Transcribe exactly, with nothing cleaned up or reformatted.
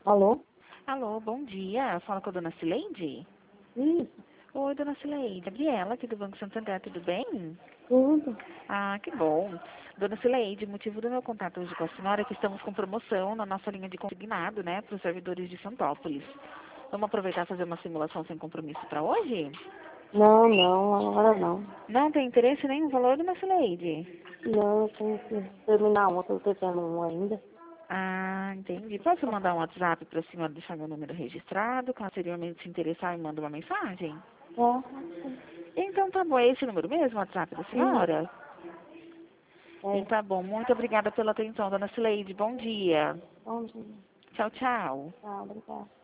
Alô? Alô, bom dia. Fala com a dona Cileide? Isso, Oi, dona Cileide. Gabriela, aqui do Banco Santander, tudo bem? tudo. Ah, que bom. Dona Cileide, o motivo do meu contato hoje com a senhora é que estamos com promoção na nossa linha de consignado, né, para os servidores de Santópolis. Vamos aproveitar e fazer uma simulação sem compromisso para hoje? Não, não, agora não. Não tem interesse nenhum valor, dona Cileide? Não, eu tenho que terminar outra, eu tô tendo um ainda. Ah, entendi. Posso mandar um WhatsApp para a senhora deixar meu número registrado? Caso anteriormente se interessar, me manda uma mensagem? É, Então tá bom, é esse número mesmo, o WhatsApp da sim, senhora? é. Então tá bom, muito obrigada pela atenção, dona Cileide. Bom dia. Bom dia. Tchau, tchau. Tá, obrigada.